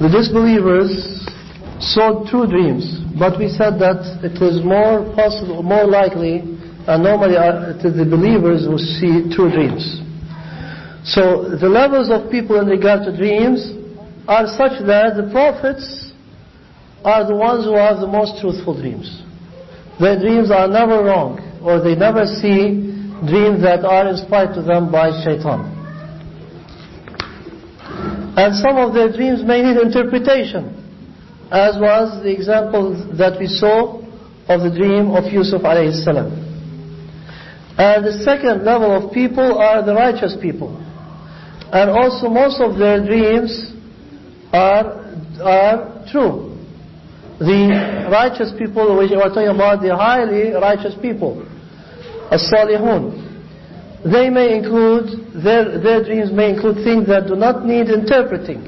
The disbelievers saw true dreams, but we said that it is more possible, more likely, and normally to the believers who see true dreams. So the levels of people in regard to dreams are such that the prophets are the ones who have the most truthful dreams. Their dreams are never wrong, or they never see dreams that are inspired to them by shaitan. And some of their dreams may need interpretation, as was the example that we saw of the dream of Yusuf alayhi salam. And the second level of people are the righteous people. And also most of their dreams are true. The righteous people, which we are talking about, the highly righteous people, as-salihun, they may include, their dreams may include things that do not need interpreting.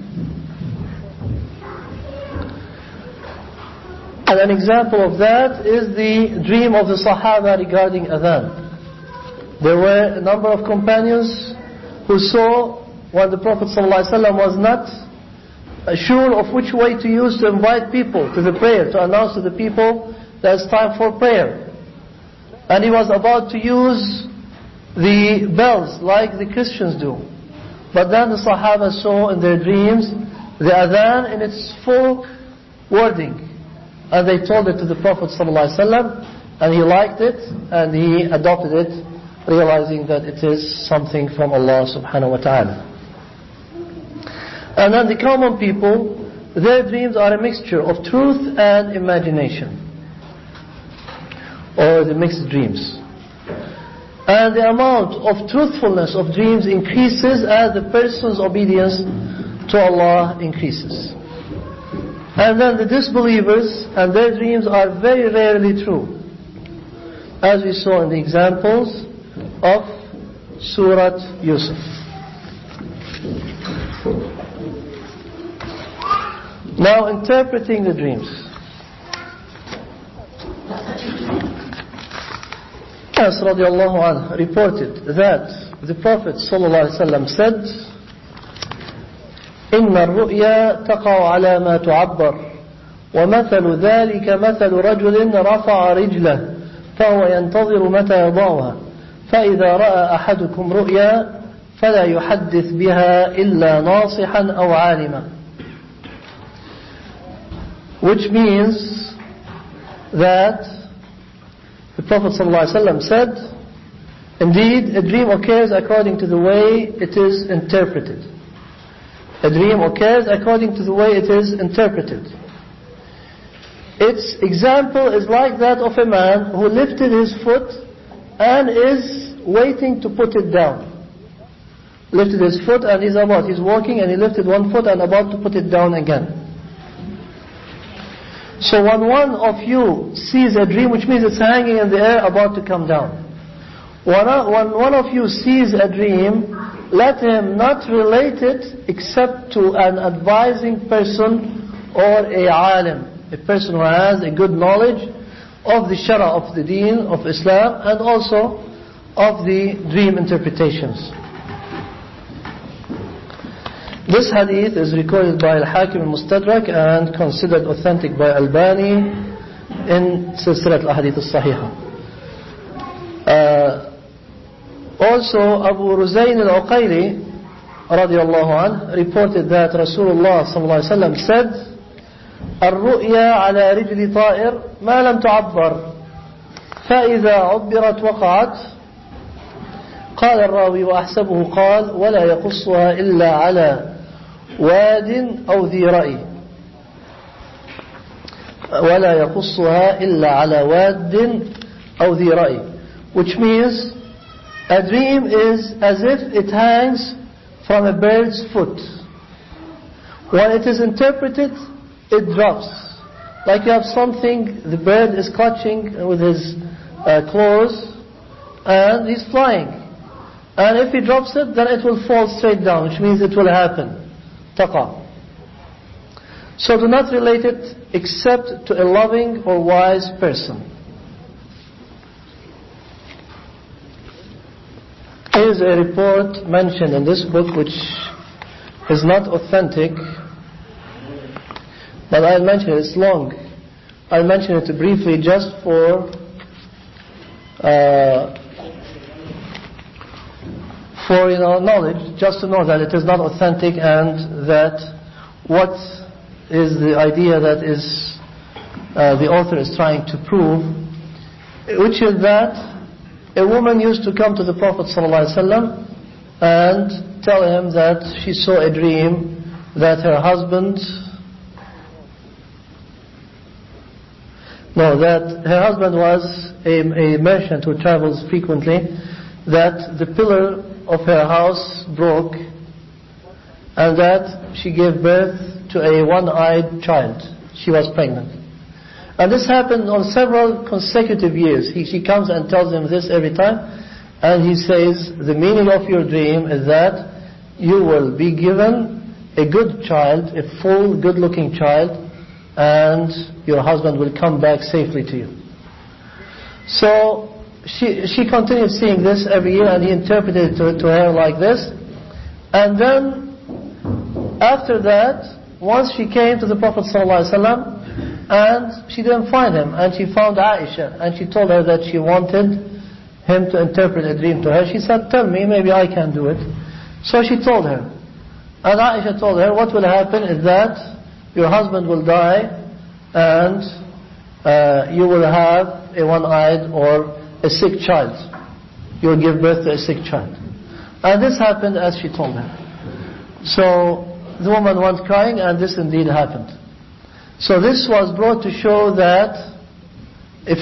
And an example of that is the dream of the Sahaba regarding adhan. There were a number of companions who saw when the Prophet ﷺ was not sure of which way to use to invite people to the prayer, to announce to the people that it's time for prayer. And he was about to use the bells like the Christians do. But then the Sahaba saw in their dreams the adhan in its full wording. And they told it to the Prophet ﷺ, and he liked it, and he adopted it, realizing that it is something from Allah subhanahu wa ta'ala. And then the common people, their dreams are a mixture of truth and imagination, or the mixed dreams. And the amount of truthfulness of dreams increases as the person's obedience to Allah increases. And then the disbelievers and their dreams are very rarely true, as we saw in the examples of Surah Yusuf. Now, interpreting the dreams. Anas radiallahu anhu reported that the Prophet ﷺ said, إن الرؤيا تقع على ما تعبر ومثل ذلك مثل رجل رفع رجله فهو ينتظر متى يضعها فإذا رأى أحدكم رؤيا فلا يحدث بها إلا ناصحا أو عالما. Which means that the Prophet ﷺ said, indeed a dream occurs according to the way it is interpreted. A dream occurs according to the way it is interpreted. Its example is like that of a man who lifted his foot and is waiting to put it down. Lifted his foot and he's walking and he lifted one foot and about to put it down again. So when one of you sees a dream, which means it's hanging in the air about to come down. When one of you sees a dream, let him not relate it except to an advising person or a alim, a person who has a good knowledge of the shara of the deen of Islam and also of the dream interpretations. This hadith is recorded by Al-Hakim al-Mustadrak and considered authentic by Albani in Silsilat al-Hadith al-Sahihah. Also, Abu Ruzayn al-Uqayli radiallahu anh reported that Rasulullah sallallahu alayhi wa sallam said, الرؤيا على رجل طائر ما لم تعبر فإذا عبرت وقعت. قال الراوي وأحسبه قال ولا يقصها إلا على واد أو ذي رأي. ولا يقصها إلا على واد أو ذي رأي. Which means a dream is as if it hangs from a bird's foot. When it is interpreted, it drops. Like you have something, the bird is clutching with his claws and he's flying. And if he drops it, then it will fall straight down, which means it will happen. Taqa. So do not relate it except to a loving or wise person. There is a report mentioned in this book which is not authentic, But I'll mention it, it's long. I'll mention it briefly just for knowledge, just to know that it is not authentic, and that what is the idea that is the author is trying to prove, which is that a woman used to come to the Prophet ﷺ and tell him that she saw a dream that her husband was a merchant who travels frequently, that the pillar of her house broke and that she gave birth to a one-eyed child. She was pregnant. And this happened on several consecutive years. She comes and tells him this every time, and he says, the meaning of your dream is that you will be given a good child, a full, good-looking child, and your husband will come back safely to you. So she continued seeing this every year, and he interpreted it to her like this. And then after that, once she came to the Prophet ﷺ, and she didn't find him, and she found Aisha, and she told her that she wanted him to interpret a dream to her. She said, tell me, maybe I can do it. So she told her, and Aisha told her, what will happen is that your husband will die, and you will have a one-eyed or a sick child. You will give birth to a sick child. And this happened as she told her. So the woman went crying, and this indeed happened. So this was brought to show that if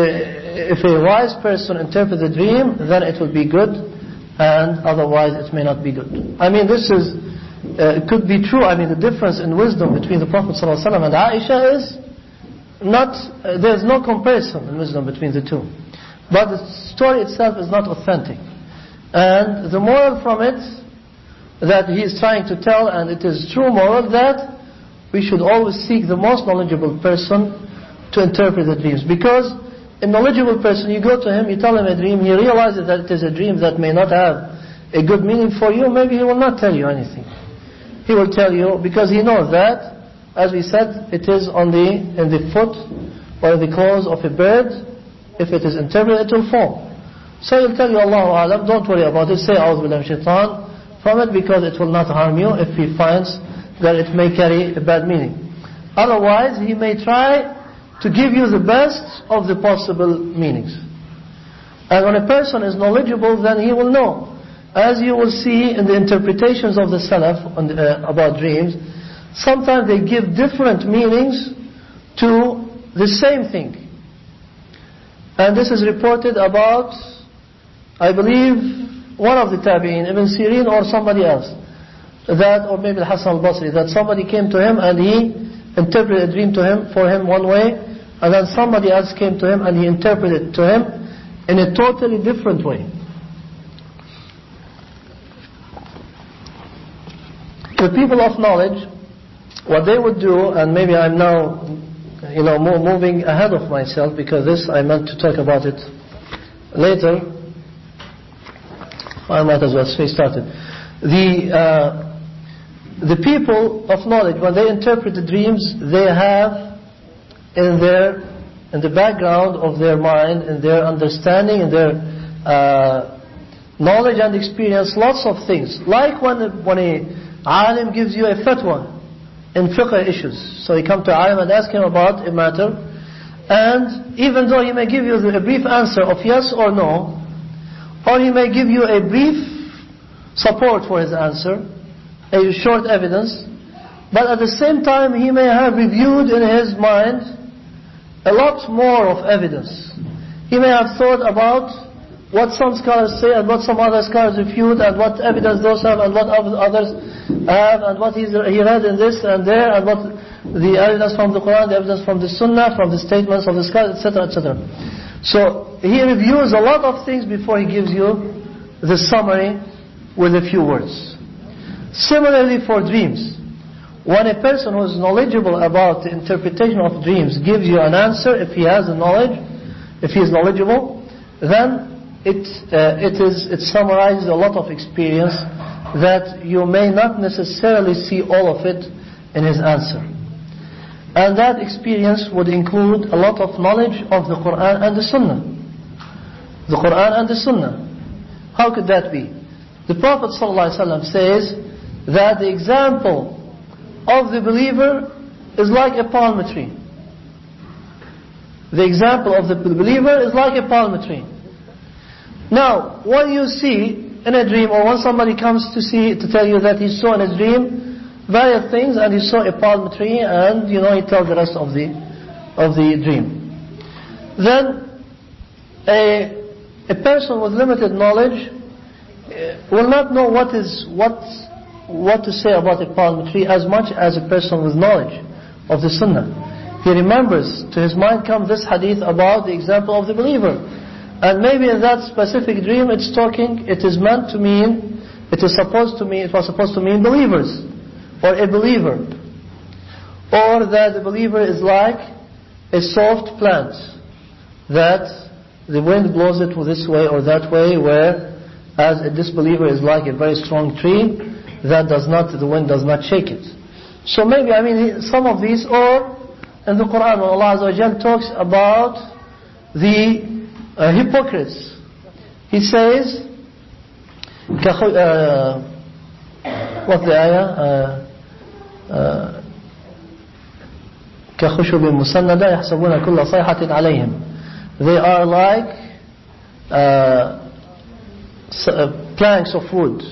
a wise person interprets a dream, then it will be good, and otherwise it may not be good. I mean, this is could be true. I mean, the difference in wisdom between the Prophet ﷺ and Aisha is not, there's no comparison in wisdom between the two. But the story itself is not authentic. And the moral from it that he is trying to tell, and it is true moral, that we should always seek the most knowledgeable person to interpret the dreams. Because a knowledgeable person, you go to him, you tell him a dream, he realizes that it is a dream that may not have a good meaning for you, maybe he will not tell you anything. He will tell you, because he knows that, as we said, it is in the foot or in the claws of a bird. If it is interpreted, it will fall. So he'll tell you, Allahu A'lam, don't worry about it, say A'udhu Billahi Minash Shaitan from it, because it will not harm you if he finds that it may carry a bad meaning. Otherwise, he may try to give you the best of the possible meanings. And when a person is knowledgeable, then he will know. As you will see in the interpretations of the Salaf about dreams, sometimes they give different meanings to the same thing. And this is reported about, I believe, one of the Tabi'in, Ibn Sirin or somebody else, that, or maybe Hassan al-Basri, that somebody came to him and he interpreted a dream for him one way, and then somebody else came to him and he interpreted it to him in a totally different way. The people of knowledge, what they would do, and maybe I'm now moving ahead of myself, because this I meant to talk about it later. I might as well say started. The people of knowledge, when they interpret the dreams, they have in the background of their mind, in their understanding, in their knowledge and experience, lots of things. Like when a alim gives you a fatwa in fiqh issues. So you come to alim and ask him about a matter, and even though he may give you a brief answer of yes or no, or he may give you a brief support for his answer, a short evidence, but at the same time he may have reviewed in his mind a lot more of evidence. He may have thought about what some scholars say and what some other scholars refute, and what evidence those have and what others have, and what he read in this and there, and what the evidence from the Quran, the evidence from the Sunnah, from the statements of the scholars, etc., etc. So he reviews a lot of things before he gives you the summary with a few words. Similarly for dreams, when a person who is knowledgeable about the interpretation of dreams gives you an answer, if he has the knowledge, if he is knowledgeable, then it summarizes a lot of experience that you may not necessarily see all of it in his answer. And that experience would include a lot of knowledge of the Quran and the Sunnah. The Quran and the Sunnah. How could that be? The Prophet ﷺ says that the example of the believer is like a palm tree. The example of the believer is like a palm tree. Now, when you see in a dream, or when somebody comes to tell you that he saw in a dream various things, and he saw a palm tree, and he tells the rest of the dream, then a person with limited knowledge will not know what to say about a palm tree as much as a person with knowledge of the Sunnah. He remembers, to his mind comes this hadith about the example of the believer. And maybe in that specific dream it was supposed to mean believers, or a believer. Or that the believer is like a soft plant, that the wind blows it this way or that way, whereas a disbeliever is like a very strong tree, the wind does not shake it. So maybe, some of these, or in the Quran, when Allah Azza wa Jal talks about the hypocrites, He says, what's the ayah? كخشب مسندة يحسبون كل صيحة عليهم. They are like planks of wood.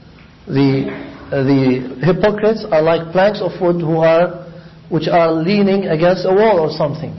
The hypocrites are like planks of wood which are leaning against a wall or something.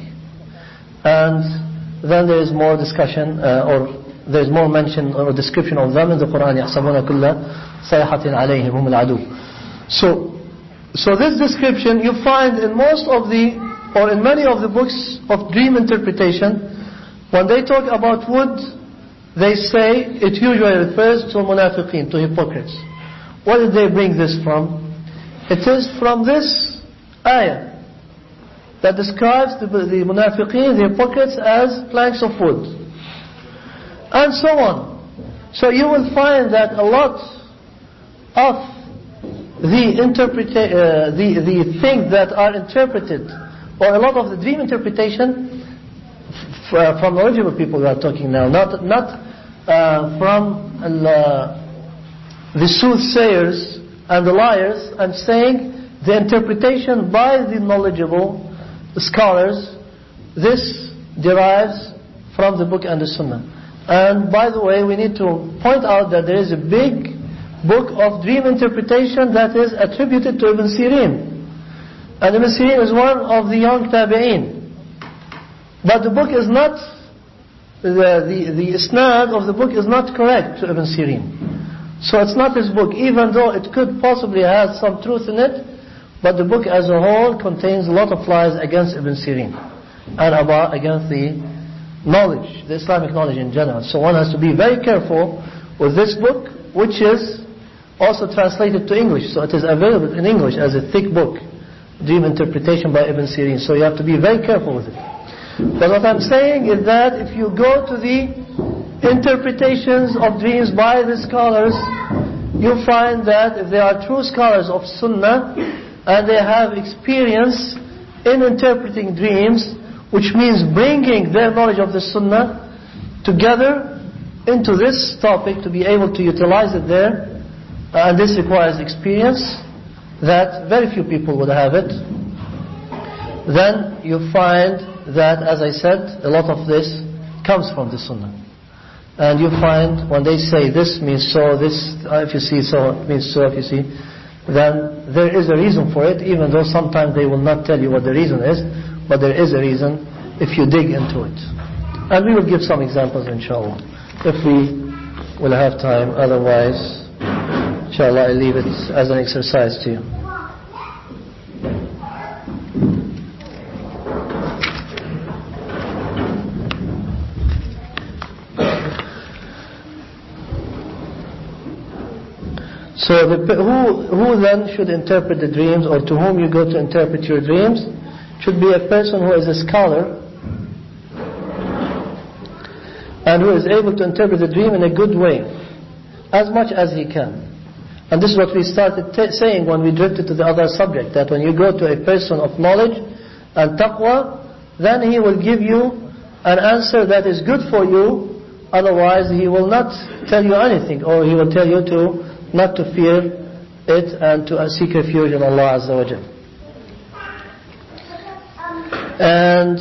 And then there is more discussion, or there is more mention or description of them in the Quran. يحسبون كل صيحة عليهم هم العدو. So this description you find in in many of the books of dream interpretation. When they talk about wood, they say it usually refers to munafiqeen, to hypocrites. Where did they bring this from? It is from this ayah that describes the munafiqeen, the hypocrites, as planks of wood, and so on. So you will find that a lot of the things that are interpreted, or a lot of the dream interpretation, from knowledgeable people we are talking now, not from the soothsayers and the liars. I'm saying the interpretation by the knowledgeable scholars, this derives from the book and the Sunnah. And by the way, we need to point out that there is a big book of dream interpretation that is attributed to Ibn Sirin. And Ibn Sirin is one of the young tabi'een. But the book is not, the isnad of the book is not correct to Ibn Sirin. So it's not his book, even though it could possibly have some truth in it, but the book as a whole contains a lot of lies against Ibn Sirin, and against the knowledge, the Islamic knowledge in general. So one has to be very careful with this book, which is also translated to English. So it is available in English as a thick book, Dream Interpretation by Ibn Sirin. So you have to be very careful with it. But what I'm saying is that if you go to the interpretations of dreams by the scholars, you find that if they are true scholars of Sunnah and they have experience in interpreting dreams, which means bringing their knowledge of the Sunnah together into this topic to be able to utilize it there, and this requires experience that very few people would have it, then you find that, as I said, a lot of this comes from the Sunnah. And you find when they say this means so, this, if you see so, it means so, if you see, then there is a reason for it, even though sometimes they will not tell you what the reason is, but there is a reason if you dig into it. And we will give some examples, inshallah, if we will have time. Otherwise, inshallah, I leave it as an exercise to you. So who then should interpret the dreams, or to whom you go to interpret your dreams, should be a person who is a scholar and who is able to interpret the dream in a good way, as much as he can. And this is what we started saying when we drifted to the other subject, that when you go to a person of knowledge, and taqwa, then he will give you an answer that is good for you. Otherwise he will not tell you anything, or he will tell you to not to fear it and to seek refuge in Allah Azza wa Jal. And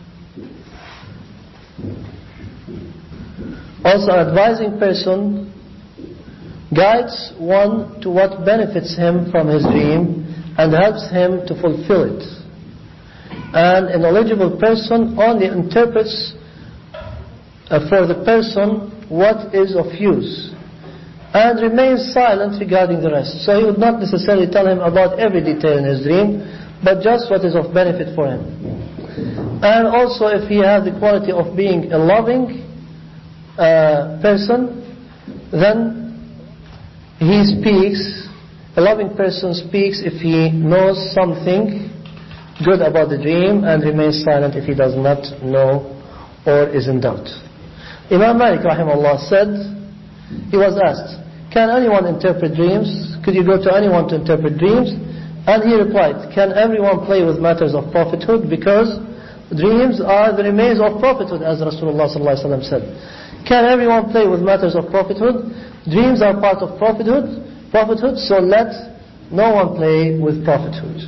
also, an advising person guides one to what benefits him from his dream and helps him to fulfill it. And a knowledgeable person only interprets for the person what is of use and remains silent regarding the rest. So he would not necessarily tell him about every detail in his dream, but just what is of benefit for him. And also, if he has the quality of being a loving person, then he speaks. A loving person speaks if he knows something good about the dream and remains silent if he does not know or is in doubt. Imam Malik rahimahullah said, he was asked, can anyone interpret dreams? Could you go to anyone to interpret dreams? And he replied, can everyone play with matters of prophethood? Because dreams are the remains of prophethood, as Rasulullah sallallahu alaihi wasallam said. Can everyone play with matters of prophethood? Dreams are part of prophethood, so let no one play with prophethood.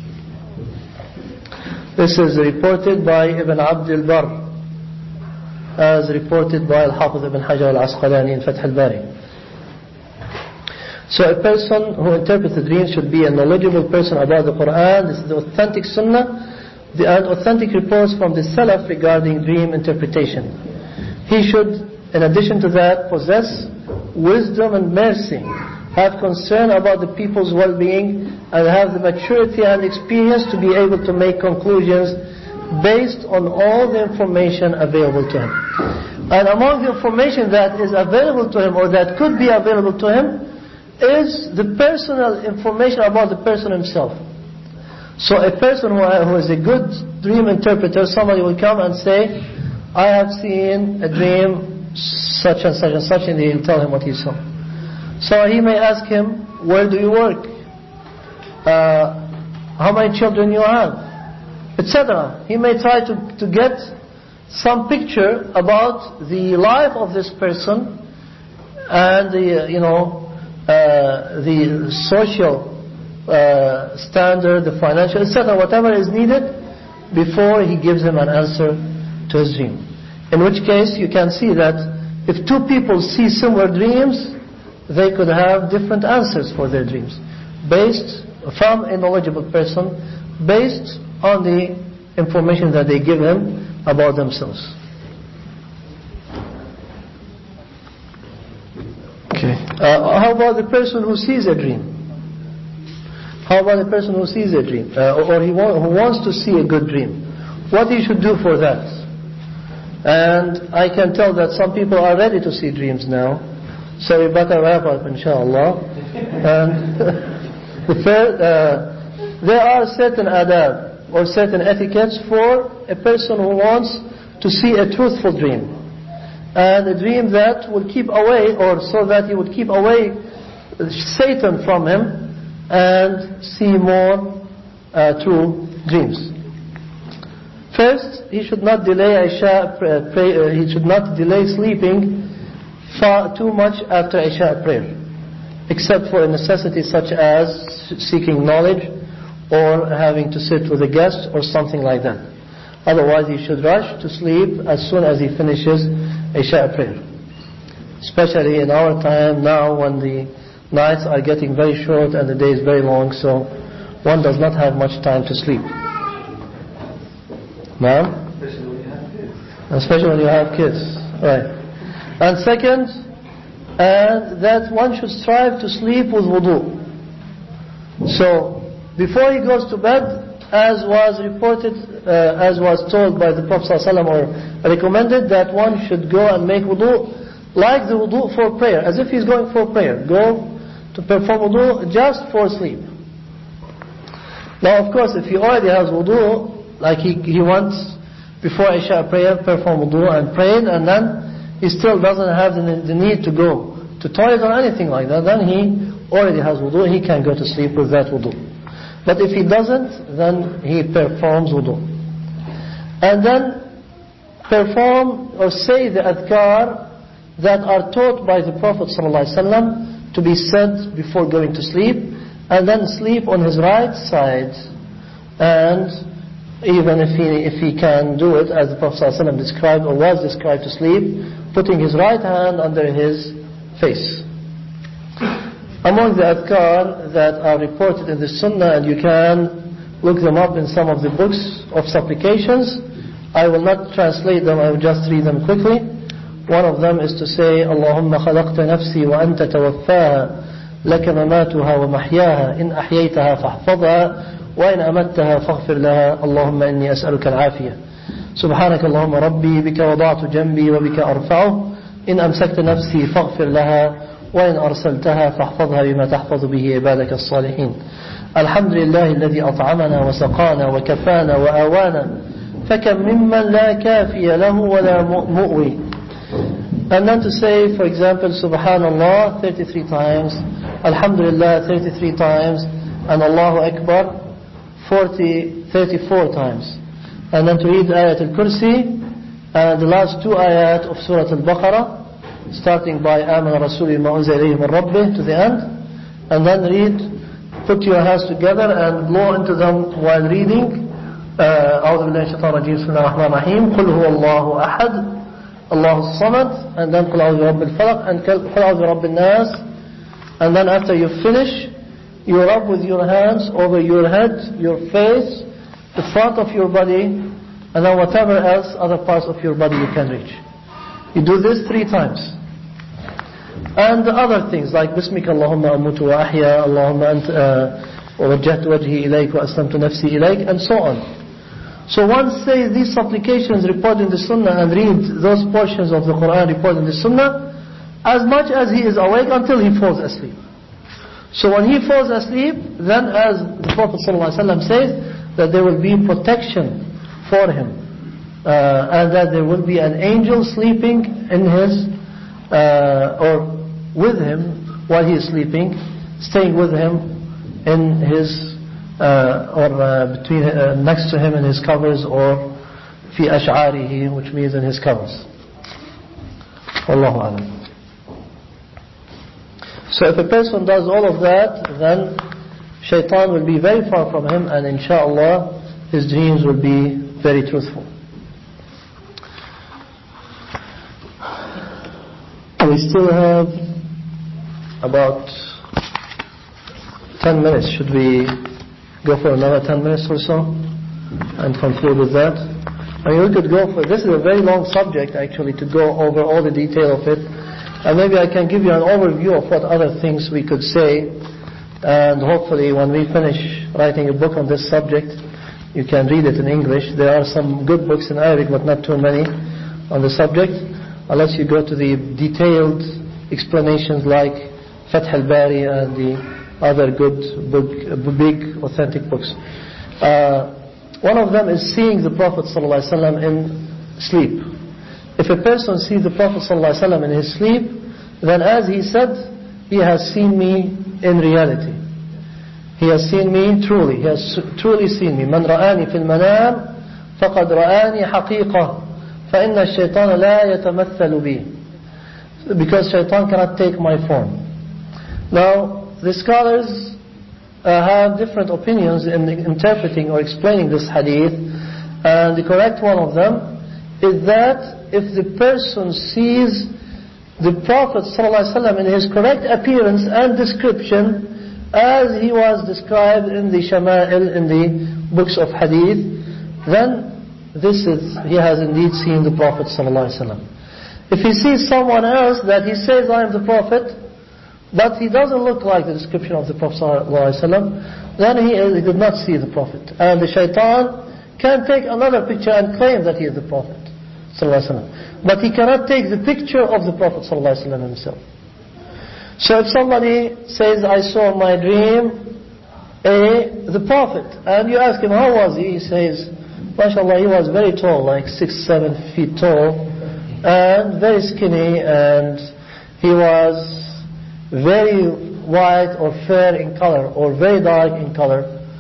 This is reported by Ibn Abd al-Barr, as reported by Al-Hafiz Ibn Hajar al-Asqalani in Fath al-Bari. So a person who interprets the dreams should be a knowledgeable person about the Quran. This is the authentic Sunnah and authentic reports from the Salaf regarding dream interpretation. He should, in addition to that, possess wisdom and mercy, have concern about the people's well-being, and have the maturity and experience to be able to make conclusions based on all the information available to him. And among the information that is available to him, or that could be available to him, is the personal information about the person himself. So a person who is a good dream interpreter, somebody will come and say, I have seen a dream such and such and such, and he'll tell him what he saw. So he may ask him, where do you work? How many children you have? Etc. He may try to get some picture about the life of this person and the social standard, the financial, etc., whatever is needed before he gives him an answer to his dream. In which case you can see that if two people see similar dreams, they could have different answers for their dreams, based from a knowledgeable person, based on the information that they give him about themselves. Okay. How about the person who sees a dream? How about the person who sees a dream, or who wants to see a good dream? What he should do for that? And I can tell that some people are ready to see dreams now, so we better wrap up, inshallah. And there are certain adab or certain etiquettes for a person who wants to see a truthful dream, and a dream that will keep away, or so that he would keep away Satan from him and see more true dreams. First, he should not delay he should not delay sleeping far too much after Isha prayer, except for a necessity such as seeking knowledge or having to sit with a guest or something like that. Otherwise he should rush to sleep as soon as he finishes Isha prayer. Especially in our time now, when the nights are getting very short and the day is very long, so one does not have much time to sleep. Now? Especially when you have kids. Right. And second, that one should strive to sleep with wudu. So, before he goes to bed, as was reported, as was told by the Prophet ﷺ, or recommended, that one should go and make wudu like the wudu for prayer, as if he's going for prayer. Go to perform wudu just for sleep. Now of course, if he already has wudu, like he wants before Isha prayer, perform wudu and prayed, and then he still doesn't have the need to go to toilet or anything like that, then he already has wudu, he can go to sleep with that wudu. But if he doesn't, then he performs wudu. And then perform or say the adhkar that are taught by the Prophet ﷺ to be said before going to sleep, and then sleep on his right side. And even if he can do it as the Prophet ﷺ described or was described to sleep, putting his right hand under his face. Among the adhkar that are reported in the Sunnah, and you can look them up in some of the books of supplications, I will not translate them, I will just read them quickly. One of them is to say, Allahumma khalaqta nafsi wa anta tawaffaha, laka mamatuha wa mahyaha, in ahyaytaha fahfadha, wa in amattaha faghfir laha, Allahumma inni as'aluka al-afiyah. سبحانك اللهم ربي بك وضعت جنبي وبك أرفعه إن أمسكت نفسي فاغفر لها وإن أرسلتها فاحفظها بما تحفظ به عبادك الصالحين الحمد لله الذي أطعمنا وسقانا وكفانا وآوانا فكم ممن لا كافي له ولا مؤوي. And then to say, for example, Subhanallah 33 times, Alhamdulillah 33 times, and Allahu Akbar 34 times. And then to read Ayat al-Kursi and the last two ayat of Surah Al-Baqarah, starting by Amana Rasuli ma unzila ilayhi min rabbih to the end, and then read, put your hands together and blow into them while reading أعوذ بالله من الشيطان الرجيم بسم الله الرحمن الرحيم قل هو الله أحد الله الصمد, and then قل أعوذ برب الفلق and قل أعوذ برب الناس. And then after you finish, you rub with your hands over your head, your face, the front of your body, and then whatever else other parts of your body you can reach. You do this 3 times. And the other things like Bismika Allahumma amutu wa ahya, Allahumma anta wajjahtu wajhi ilayk wa aslamtu nafsi ilayk, and so on. So one says these supplications reported in the Sunnah and read those portions of the Quran reported in the Sunnah as much as he is awake until he falls asleep. So when he falls asleep, then as the Prophet ﷺ says, that there will be protection for him, and that there will be an angel sleeping in his or with him while he is sleeping, staying with him in his or between next to him in his covers, or fi ash'arihi, which means in his covers. Wallahu a'lam. So if a person does all of that, then shaitan will be very far from him, and inshallah his dreams will be very truthful. We still have about 10 minutes. Should we go for another 10 minutes or so and conclude with that? I mean, we could go for, this is a very long subject actually, to go over all the detail of it, and maybe I can give you an overview of what other things we could say, and hopefully when we finish writing a book on this subject, you can read it in English. There are some good books in Arabic, but not too many on the subject, unless you go to the detailed explanations like Fath al-Bari and the other good big authentic books. One of them is seeing the Prophet ﷺ in sleep. If a person sees the Prophet ﷺ in his sleep, then as he said, he has seen me in reality. He has seen me truly. He has truly seen me. من رآني في المنام فقد رآني حقيقة فإن الشيطان لا يتمثل بي. Because shaitan cannot take my form. Now, the scholars have different opinions in interpreting or explaining this hadith, and the correct one of them is that if the person sees the Prophet ﷺ in his correct appearance and description as he was described in the Shama'il, in the books of hadith, then he has indeed seen the Prophet ﷺ. If he sees someone else that he says, I am the Prophet, but he doesn't look like the description of the Prophet ﷺ, then he did not see the Prophet. And the shaitan can take another picture and claim that he is the Prophet ﷺ. But he cannot take the picture of the Prophet ﷺ himself. So if somebody says, I saw in my dream the Prophet, and you ask him, how was he? He says, MashaAllah, he was very tall, like 6-7 feet tall, and very skinny, and he was very white or fair in color, or very dark in color.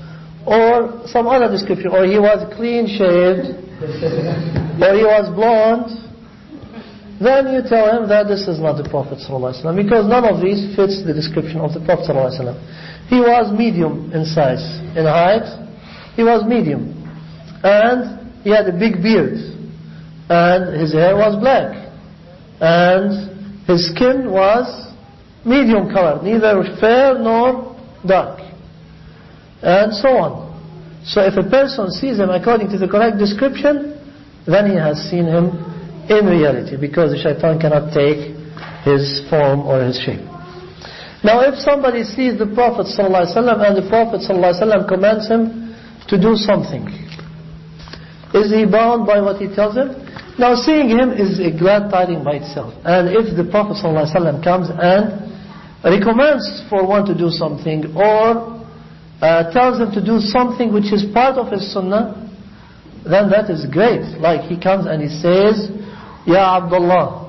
or some other description, or he was clean shaved, or he was blonde, then you tell him that this is not the Prophet ﷺ, because none of these fits the description of the Prophet ﷺ. He was medium in size, in height, he was medium, and he had a big beard, and his hair was black, and his skin was medium colored, neither fair nor dark, and so on. So if a person sees him according to the correct description, then he has seen him in reality, because the shaitan cannot take his form or his shape. Now if somebody sees the Prophet ﷺ and the Prophet ﷺ commands him to do something, is he bound by what he tells him? Now seeing him is a glad tiding by itself. And if the Prophet ﷺ comes and recommends for one to do something, or tells him to do something which is part of his sunnah, then that is great. Like he comes and he says, Ya Abdullah,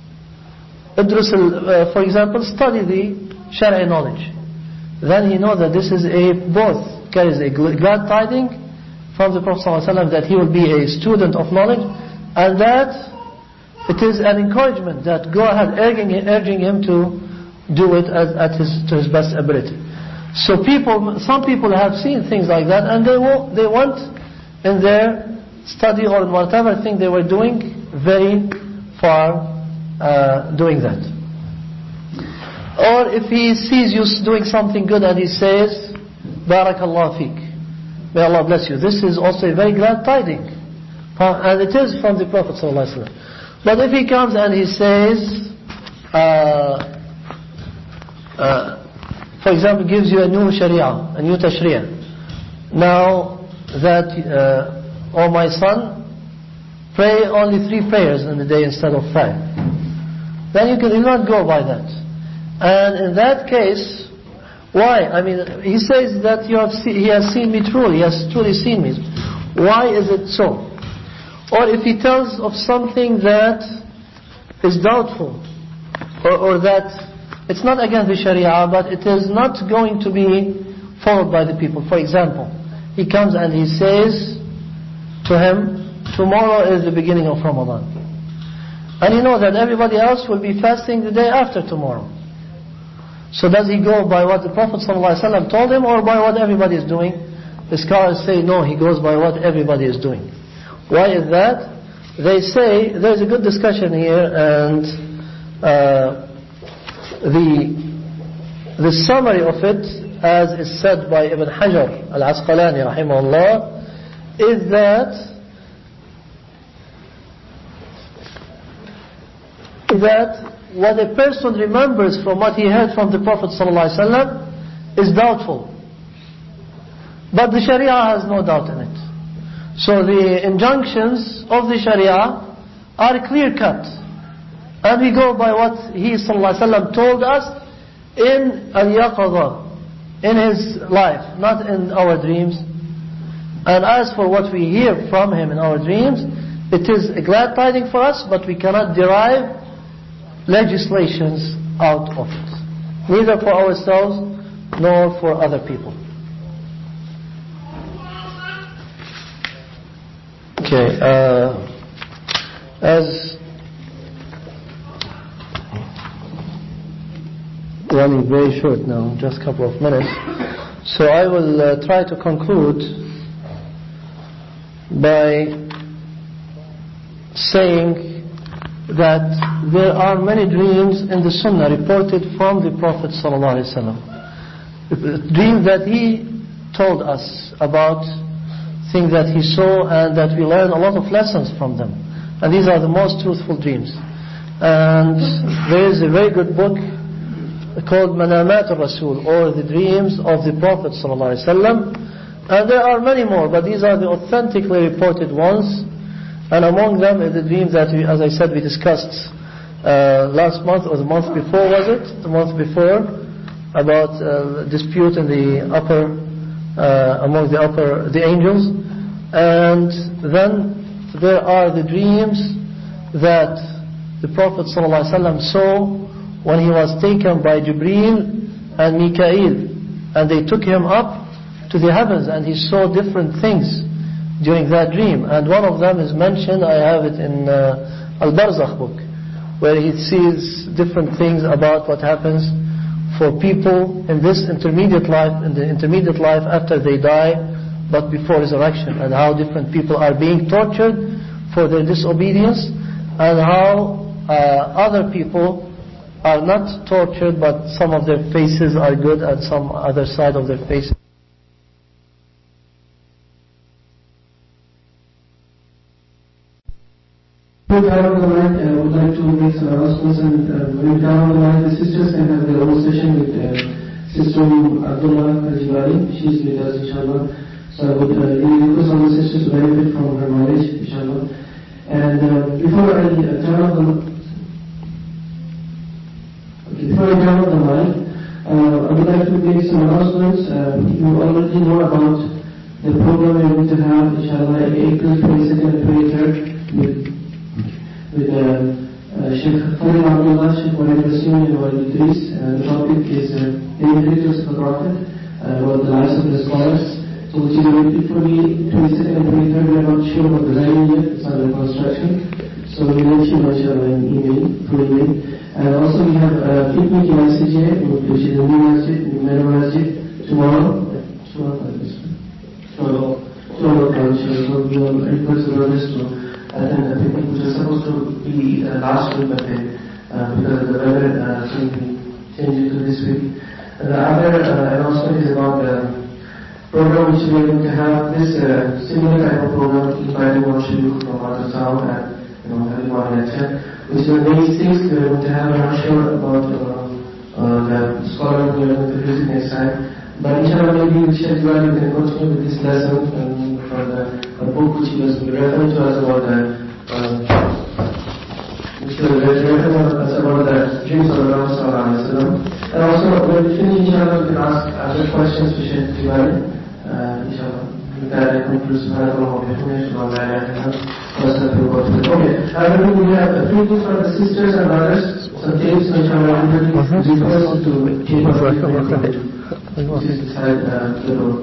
for example, study the Shari'i knowledge. Then he knows that this is both carries a glad tiding from the Prophet ﷺ that he will be a student of knowledge, and that it is an encouragement that go ahead, urging him to do it to his best ability. So some people have seen things like that, and they want in their study or in whatever thing they were doing very far doing that. Or if he sees you doing something good and he says, Barakallah feek, may Allah bless you, this is also a very glad tiding, and it is from the Prophet ﷺ. But if he comes and he says, for example, gives you a new sharia, a new tashri'ah, now that, oh my son, pray only 3 prayers in the day instead of 5, then you will not go by that. And in that case, why? I mean, he says that he has seen me truly, he has truly seen me. Why is it so? Or if he tells of something that is doubtful, or that it's not against the Sharia, but it is not going to be followed by the people. For example, he comes and he says to him, tomorrow is the beginning of Ramadan, and you know that everybody else will be fasting the day after tomorrow. So does he go by what the Prophet ﷺ told him, or by what everybody is doing? The scholars say no, he goes by what everybody is doing. Why is that? They say there's a good discussion here, and the summary of it, as is said by Ibn Hajar al-Asqalani rahimahullah, is that what a person remembers from what he heard from the Prophet ﷺ is doubtful, but the Sharia has no doubt in it. So the injunctions of the Sharia are clear cut, and we go by what he ﷺ told us in al-yaqadha, in his life, not in our dreams. And as for what we hear from him in our dreams, it is a glad tiding for us, but we cannot derive legislations out of it, neither for ourselves nor for other people. Okay, as running very short now, just a couple of minutes, so I will try to conclude by saying that there are many dreams in the Sunnah reported from the Prophet ﷺ. Dreams that he told us about, things that he saw, and that we learn a lot of lessons from them. And these are the most truthful dreams. And there is a very good book called Manamat al-Rasul, or the dreams of the Prophet ﷺ. And there are many more, but these are the authentically reported ones. And among them is the dreams that we, as I said, we discussed last month, or the month before, was it? The month before, about dispute in the upper, among the angels. And then there are the dreams that the Prophet ﷺ saw when he was taken by Jibreel and Mikael, and they took him up to the heavens, and he saw different things during that dream. And one of them is mentioned, I have it in Al-Barzakh book, where he sees different things about what happens for people in this intermediate life, in the intermediate life after they die, but before resurrection, and how different people are being tortured for their disobedience, and how other people are not tortured, but some of their faces are good and some other side of their faces. Put down on the mic, I would like to make some announcements, and when we down on the mic, the sisters can have their own session with Sister Abdullah Kajibari. She's with us, inshallah. So I would request all the sisters to benefit from her knowledge, inshallah. And before I turn off the mic, I would like to make some announcements. You already know about the program we're going to have, inshallah, April 22nd and 23rd with Sheikh Khalid Abdullah, Sheikh Walid Rasim and Walid Idris. The topic is the individuals of the Prophet, about the lives of the scholars. So which is April 22nd and 23rd. We are not sure about the venue yet, it's under construction. So we'll let you know, inshallah, in email, through email. And also we have a picnic in ICJ, which is a new masjid, new Mena Masjid, tomorrow. So we will request the brothers to attend the picnic, which was supposed to be last week, but because of the weather, so we changed it to this week. And the other announcement is about the program which we are going to have, this similar type of program, inviting one shuyukh from out of town and having one lecture, which is on May 6th. We are going to have, I'm not sure about the scholar we are going to visit next time. But inshallah, maybe with Sheikh Ibrahim we can continue with this lesson for the book which he was referring to us about the dreams of the Prophet Sallallahu Alaihi Wasallam. And also, when we finish, inshallah, we can ask other questions to Sheikh Ibrahim. Inshallah. With that, I conclude. Subhanallah wa bihamdihi, okay, I think we have a few things for the sisters and brothers. Some things, inshallah, everybody request to keep us inside the door.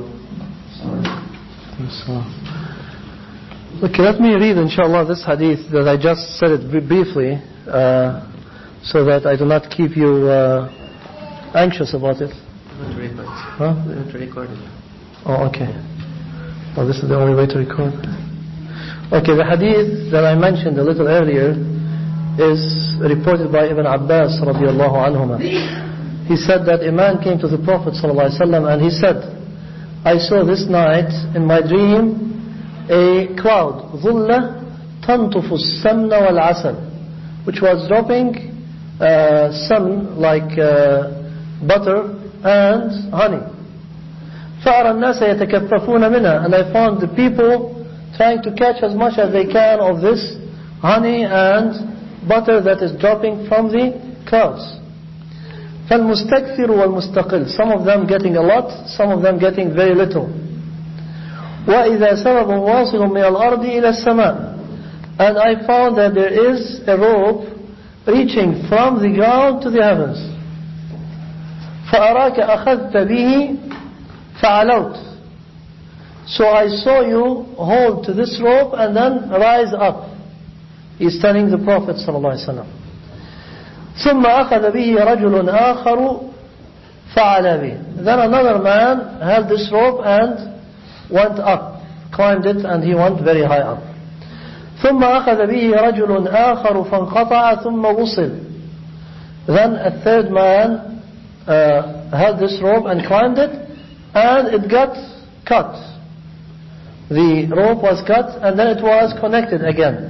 Okay, let me read, inshallah, this hadith that I just said it briefly, so that I do not keep you anxious about it. We have to record it. Oh, okay. Well, this is the only way to record. Okay, the hadith that I mentioned a little earlier is reported by Ibn Abbas radiallahu anhuma. He said that a man came to the Prophet sallallahu alaihi wasallam and he said, I saw this night in my dream a cloud, ظُلَّةٌ تَنْطُفُ السَّمْنَ وَالْعَسَلِ, which was dropping sun like butter and honey. فَأَرَى النَّاسَ يَتَكَفَّفُونَ مِنْهَا, and I found the people trying to catch as much as they can of this honey and butter that is dropping from the clouds. فَالْمُسْتَكْثِرُ وَالْمُسْتَقِلُ, some of them getting a lot, some of them getting very little. وَإِذَا سَبَبٌ وَاصِلٌ مِنَ الْأَرْضِ إِلَى السَّمَاءِ, and I found that there is a rope reaching from the ground to the heavens. فَأَرَاكَ أَخَذْتَ بِهِ فَعَلَوْتَ, so I saw you hold to this rope and then rise up. He's telling the Prophet ﷺ. ثُمَّ أَخَذَ بِهِ رَجُلٌ آخَرُ فَعَلَى بِهِ, then another man held this rope and went up, climbed it, and he went very high up. ثُمَّ أَخَذَ بِهِ رَجُلٌ آخَرُ فَانْقَطَعَ ثُمَّ وُصِلَ, then a third man held this rope and climbed it, and it got cut. The rope was cut and then it was connected again.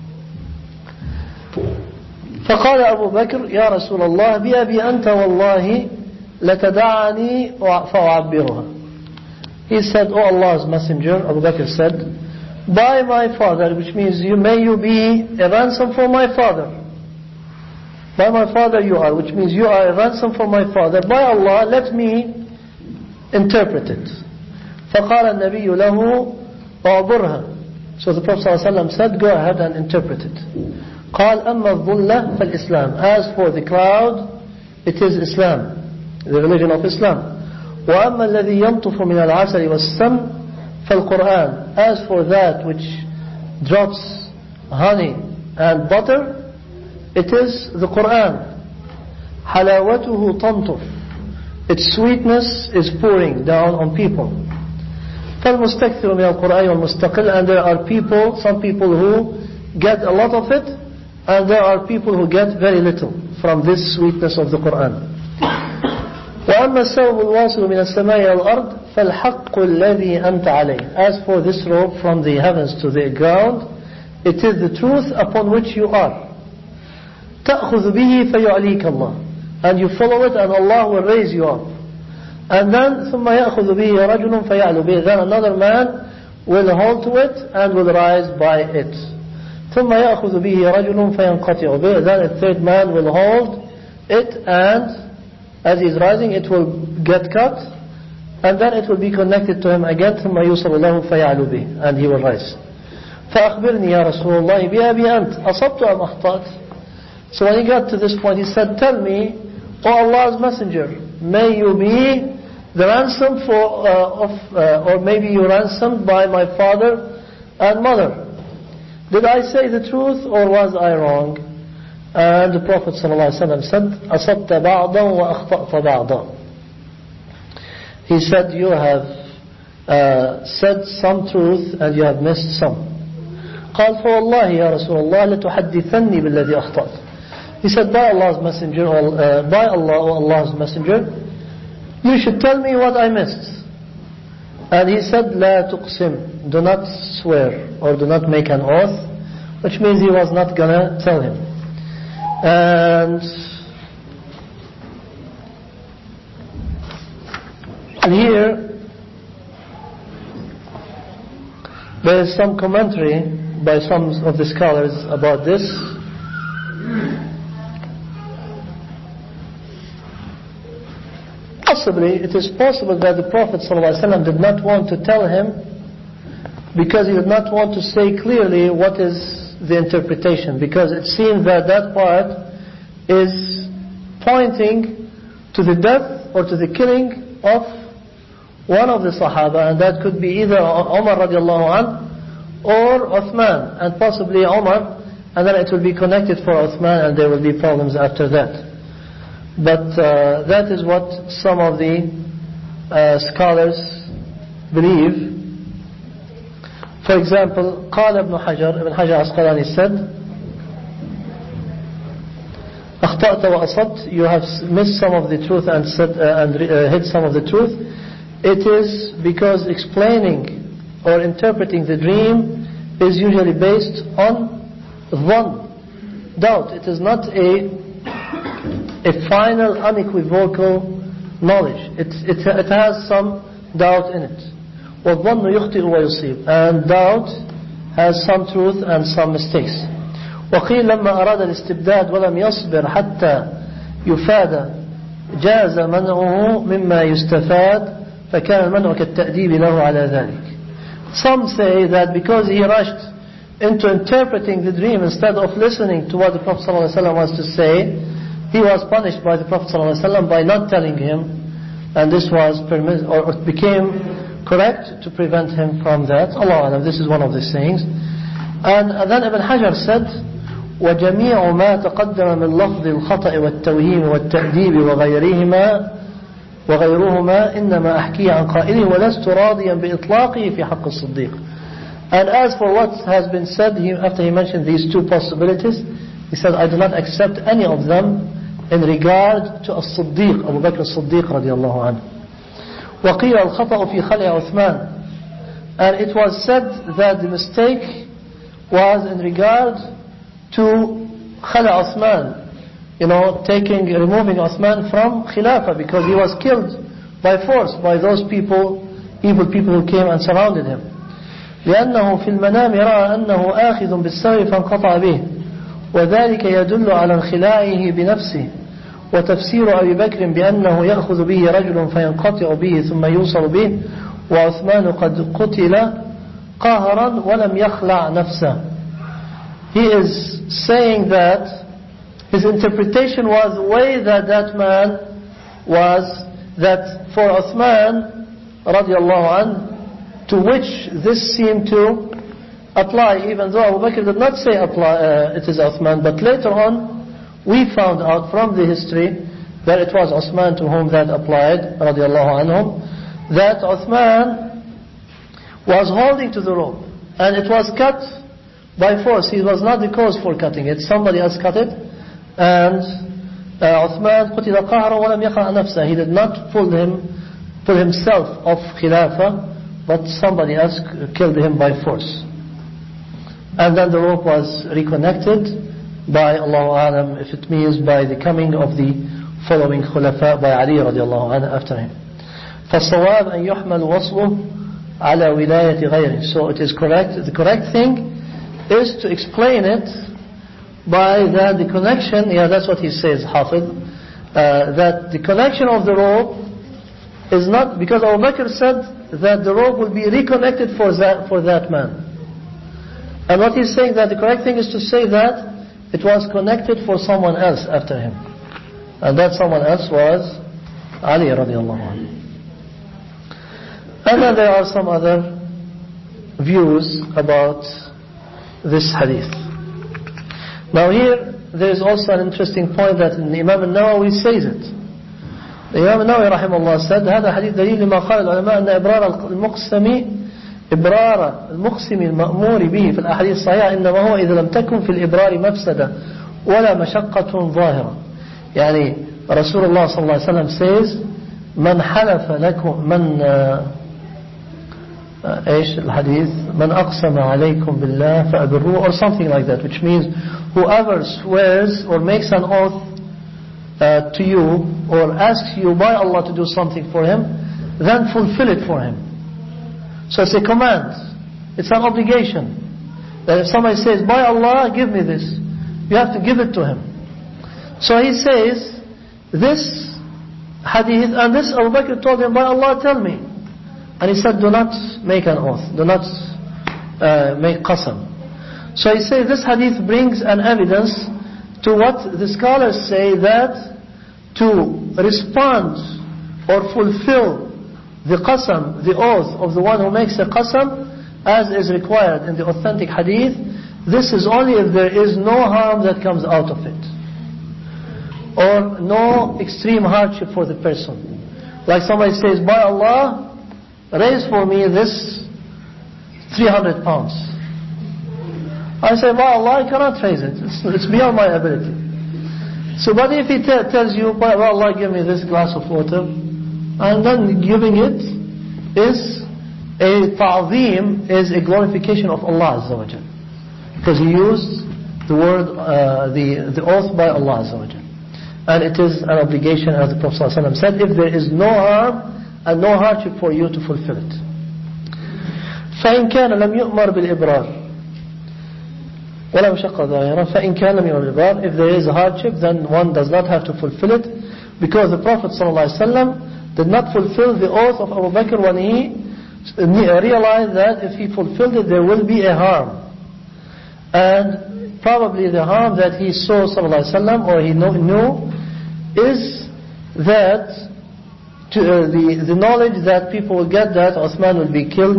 فقال أبو بكر يا رسول الله بأبي أنت والله لتدعني فأعبرها. He said, O Allah's Messenger, Abu Bakr said, by my father, which means may you be a ransom for my father. By my father you are, which means you are a ransom for my father. By Allah, let me interpret it. فقال النبي له أعبرها. So the Prophet ﷺ said, go ahead and interpret it. قال أما الظلة فالإسلام, as for the cloud, it is Islam, the religion of Islam. وأما الذي ينطف من العسل والسم فالقرآن. As for that which drops honey and butter, it is the Quran. حلاوته تنطف, its sweetness is pouring down on people. فالمستكثر من القرآن والمستقل, and there are people, some people who get a lot of it, and there are people who get very little from this sweetness of the Quran. وأما السبب الواصل من السماء إلى الأرض فالحق الذي أنت عليه. As for this rope from the heavens to the ground, it is the truth upon which you are. تأخذ به فيعليك الله, and you follow it and Allah will raise you up. And then ثم يأخذ به رجل فيعلو به, then another man will hold to it and will rise by it. ثم يأخذ به رجل فينقطع به, then a third man will hold it, and as he is rising it will get cut, and then it will be connected to him again. ثم يوصل له فيعلو به, and he will rise. فأخبرني يا رسول الله بأبي أنت أصبت أم أخطأت. So when he got to this point, he said, tell me, O Allah's Messenger, may you be the ransom or maybe you ransomed by my father and mother. Did I say the truth or was I wrong? And the Prophet ﷺ said, أصبت بعضا وأخطأت بعضا. He said, you have said some truth and you have missed some. قال فوالله يا رسول الله لتحدثني بالذي أخطأت. He said, by Allah's Messenger, by Allah, O Allah's Messenger, you should tell me what I missed. And he said, لا تقسم, do not swear or do not make an oath, which means he was not going to tell him. And here there is some commentary by some of the scholars about this. Possibly, it is possible that the Prophet ﷺ did not want to tell him because he did not want to say clearly what is the interpretation, because it seems that that part is pointing to the death or to the killing of one of the Sahaba, and that could be either Umar radiallahu anh or Uthman, and possibly Umar, and then it will be connected for Uthman and there will be problems after that. But that is what some of the scholars believe. For example, قال ابن حجر عسقلاني said, أخطأت وأصبت, you have missed some of the truth and said hid some of the truth. It is because explaining or interpreting the dream is usually based on dhann, doubt. It is not a final unequivocal knowledge. It has some doubt in it. وَالظَّنُّ يُخْطِئُ وَيُصِيبُ, and doubt has some truth and some mistakes. وقيل لما أراد الاستبداد ولم يصبر حتى يفاد جاز منعه مما يستفاد فكان المنع كالتأديب له على ذلك. Some say that because he rushed into interpreting the dream instead of listening to what the Prophet ﷺ was to say, he was punished by the Prophet ﷺ by not telling him, and this was or it became correct to prevent him from that. Allah Alam, this is one of the sayings. And then Ibn Hajar said, وَجَمِيعُ مَا تَقَدَّمَ مِنْ لَفْظِ الْخَطَأِ وَالتَّوْهِيمِ وَالتَّأْدِيبِ وغيرهما إنما أحكي عن قائله ولست راضيا بإطلاقه في حق الصديق. And as for what has been said, after he mentioned these two possibilities, he said, I do not accept any of them in regard to As-Siddiq, Abu Bakr As-Siddiq radiallahu anhu. وقيل الخطأ في خلع عثمان, and it was said that the mistake was in regard to Khala Uthman, removing Uthman from Khilafah, because he was killed by force by those evil people who came and surrounded him. لأنه في المنام رأى أنه آخذ بالسوي فانقطع به وذلك يدل على انخلاعه بنفسه. وتفسير أبي بكر بأنه يأخذ به رجل فينقطع به ثم يوصل به وعثمان قد قتل قهرا ولم يخلع نفسه. He is saying that his interpretation was the way that man was that for Uthman radiallahu anh, to which this seemed to apply, even though Abu Bakr did not say it is Uthman, but later on we found out from the history that it was Uthman to whom that applied, radiallahu anhum, that Uthman was holding to the rope and it was cut by force. He was not the cause for cutting it, somebody else cut it, and Uthman قتل قهرا ولم يقع نفسه. He did not pull himself off Khilafah, but somebody else killed him by force. And then the rope was reconnected by Allahu A'lam, if it means by the coming of the following Khulafa, by Ali radiallahu anhu after him. فالصواب أن يحمل وصله على ولاية غيره. So it is correct, the correct thing is to explain it by that the connection, that's what he says, Hafid, that the connection of the rope is not, because Abu Bakr said that the rope will be reconnected for that man. And what he's saying, that the correct thing is to say that it was connected for someone else after him. And that someone else was Ali radiallahu anhu. And then there are some other views about this hadith. Now here, there is also an interesting point that Imam al-Nawawi says it. The Imam al-Nawawi rahimahullah said, هذا حديث دليل لما قال العلماء أن إبرار المقسم المأمور به في الأحاديث الصحيحة إنما هو إذا لم تكن في الإبرار مفسدة ولا مشقة ظاهرة. يعني رسول الله صلى الله عليه وسلم says من حلف لكم ايش الحديث من أقسم عليكم بالله فأبروه, or something like that, which means whoever swears or makes an oath to you or asks you by Allah to do something for him, then fulfill it for him. So it's a command, it's an obligation, that if somebody says by Allah give me this, you have to give it to him. So he says this hadith, and this Abu Bakr told him by Allah tell me, and he said do not make an oath, do not make qasam. So he says this hadith brings an evidence to what the scholars say, that to respond or fulfill the qasam, the oath of the one who makes a qasam, as is required in the authentic hadith, this is only if there is no harm that comes out of it, or no extreme hardship for the person. Like somebody says, by Allah, raise for me this 300 pounds. I say, by Allah, I cannot raise it. It's beyond my ability. So, but if he tells you, by Allah, give me this glass of water, and then giving it is a ta'zeem, is a glorification of Allah Azza wa Jal, because he used the word, the oath by Allah Azza wa Jal. And it is an obligation, as the Prophet ﷺ said, if there is no harm and no hardship for you to fulfill it. فإن كان لم يؤمر بالإبرار ولا مشقة ظاهرة فإن كان لم يؤمر بالإبرار, if there is a hardship, then one does not have to fulfill it, because the Prophet ﷺ did not fulfill the oath of Abu Bakr when he realized that if he fulfilled it there will be a harm. And probably the harm that he saw ﷺ, or he knew, is that the knowledge that people will get that Uthman will be killed,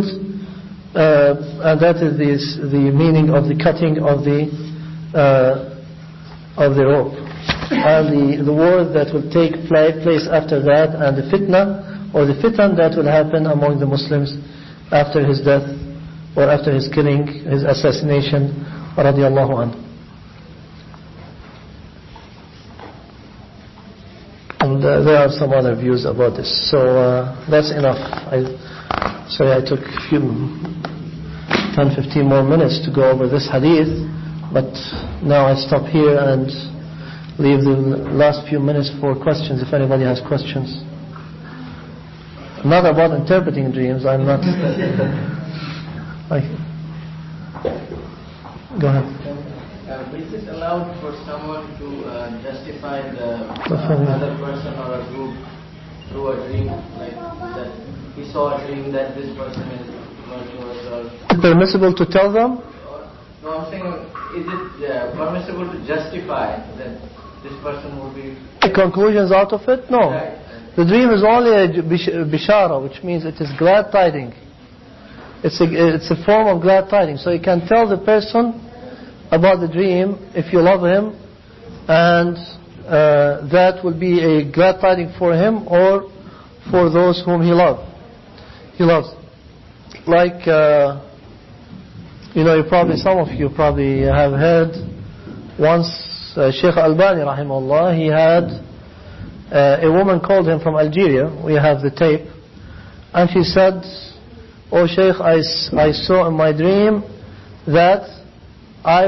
and that is the meaning of the cutting of the rope, and the war that will take place after that, and the fitna or the fitan that will happen among the Muslims after his death or after his killing, his assassination, radiyallahu anhu. And there are some other views about this. So that's enough. I took 10-15 more minutes to go over this hadith, but now I stop here and leave the last few minutes for questions, if anybody has questions. Not about interpreting dreams, I'm not. Go ahead. Is it allowed for someone to justify the other person or a group through a dream, like that he saw a dream that this person is virtuous, or... Is it permissible to tell them? No, I'm saying, is it permissible to justify that this person will be... Conclusions out of it? No. Right. The dream is only a bishara, which means it is glad tidings. It's a form of glad tidings. So you can tell the person about the dream if you love him, and that will be a glad tidings for him or for those whom he loves. Like, some of you probably have heard once Sheikh Albani rahimahullah, he had a woman called him from Algeria. We have the tape, and she said, "Oh Sheikh, I saw in my dream that I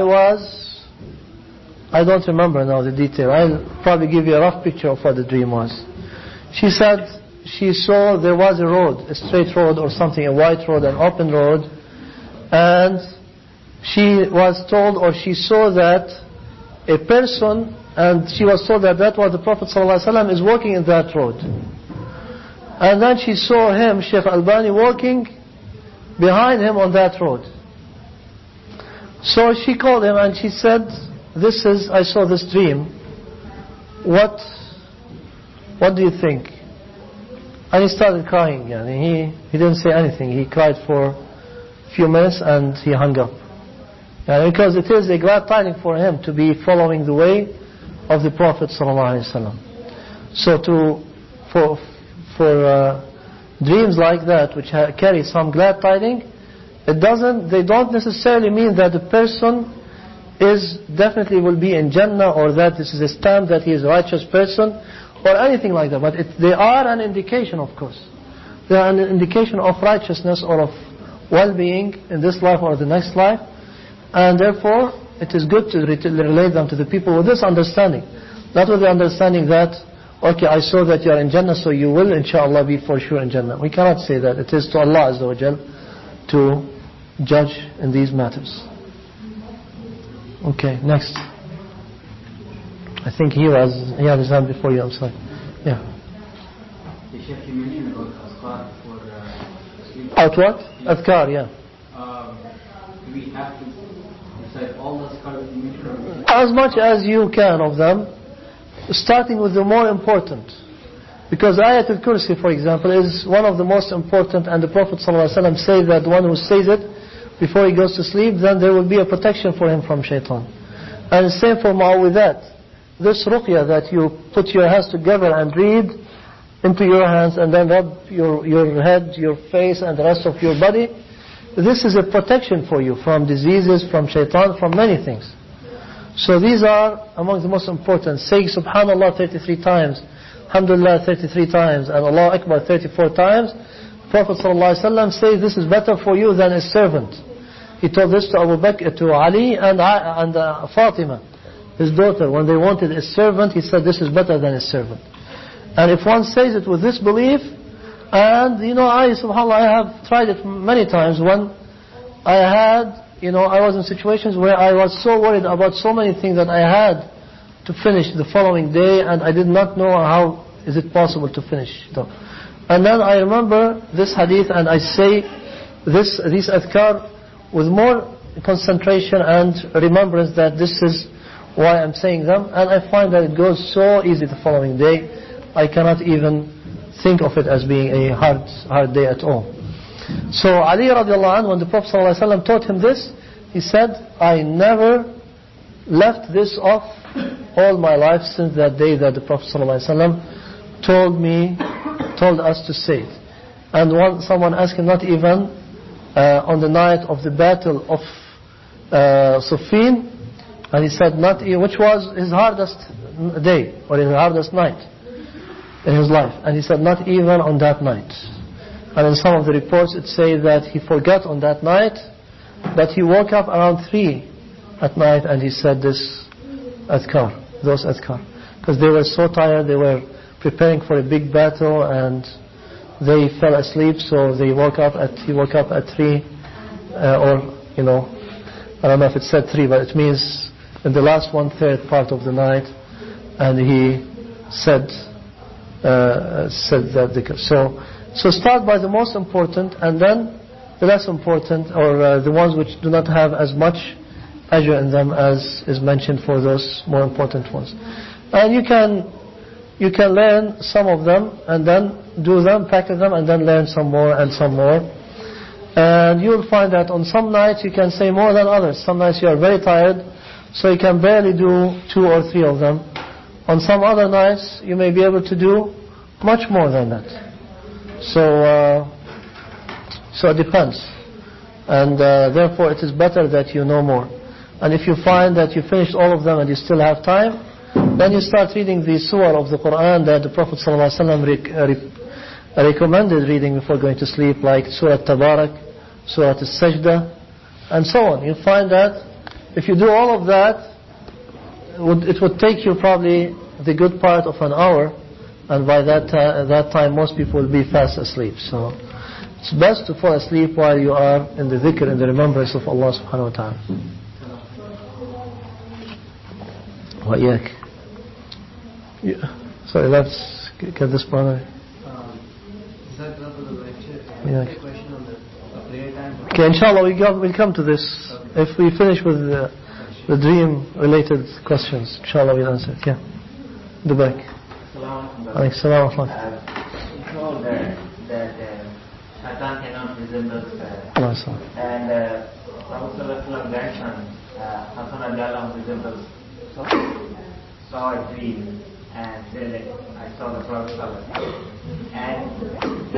don't remember now the detail. I'll probably give you a rough picture of what the dream was." She said she saw there was a road, a straight road or something, a white road, an open road, and she was told, or she saw that a person, and she was told that was the Prophet ﷺ is walking in that road. And then she saw him, Sheikh Albani, walking behind him on that road. So she called him and she said, I saw this dream. What do you think? And he started crying. He didn't say anything. He cried for a few minutes and he hung up. Because it is a glad tidings for him to be following the way of the Prophet ﷺ. So for dreams like that, which carry some glad tidings, they don't necessarily mean that the person definitely will be in Jannah, or that this is a stamp that he is a righteous person, or anything like that. But they are an indication, of course. They are an indication of righteousness or of well-being in this life or the next life. And therefore, it is good to relate them to the people with this understanding. Not with the understanding that, okay, I saw that you are in Jannah, so you will inshallah be for sure in Jannah. We cannot say that. It is to Allah Azza wa Jal to judge in these matters. Okay, next. I think he had his hand before you, I'm sorry. Yeah. The Sheikh, you mentioned about Azkar for sleep. Out what? Azkar, yeah. Do we have to recite all the Azkar that you mentioned? As much as you can of them, starting with the more important. Because Ayatul Kursi, for example, is one of the most important, and the Prophet ﷺ says that the one who says it before he goes to sleep, then there will be a protection for him from shaitan. And the same for Mu'awwidhat. This ruqya that you put your hands together and read into your hands and then rub your head, your face and the rest of your body, this is a protection for you from diseases, from shaitan, from many things. So these are among the most important. Saying Subhanallah 33 times, Alhamdulillah 33 times, and Allah Akbar 34 times. Prophet ﷺ says this is better for you than a servant. He told this to Abu Bakr, to Ali and Fatima, his daughter. When they wanted a servant, he said this is better than a servant. And if one says it with this belief, and subhanAllah, I have tried it many times when I was in situations where I was so worried about so many things that I had to finish the following day, and I did not know how is it possible to finish. And then I remember this hadith, and I say these adhkar with more concentration and remembrance that this is why I'm saying them, and I find that it goes so easy the following day. I cannot even think of it as being a hard day at all. So Ali radiallahu anhu, when the Prophet ﷺ taught him this, he said, I never left this off all my life since that day that the Prophet ﷺ told us to say it. And someone asked him, not even on the night of the battle of Siffin, and he said, which was his hardest day or his hardest night in his life, and he said not even on that night. And in some of the reports it says that he forgot on that night, but he woke up around 3 at night and he said those adhkar, because they were so tired. They were preparing for a big battle and they fell asleep, so he woke up at 3 or I don't know if it said 3, but it means in the last 1/3 part of the night, and he said that dhikr. So start by the most important, and then the less important, or the ones which do not have as much ajr in them as is mentioned for those more important ones. And you can you can learn some of them and then do them, practice them, and then learn some more and some more. And you will find that on some nights you can say more than others. Some nights you are very tired, so you can barely do 2 or 3 of them. On some other nights you may be able to do much more than that. So it depends. And therefore it is better that you know more. And if you find that you finished all of them and you still have time, then you start reading the surah of the Quran that the Prophet ﷺ recommended reading before going to sleep, like Surah Tabarak, Surah Al-Sajdah, and so on. You find that if you do all of that, it would take you probably the good part of an hour, and by that time most people will be fast asleep. So it's best to fall asleep while you are in the dhikr, in the remembrance of Allah subhanahu wa ta'ala. وإياك. Sorry, let's get this brother. Question on the prayer time. Okay, inshallah we'll come to this. If we finish with the dream related questions, inshallah we'll answer. Yeah, in the back. Alaykum salam wa rahmatullah. You know that Shaitan cannot resemble Allah. and Prophet grandson Hassan Abdallah resembles saw a dream and said that I saw the Prophet and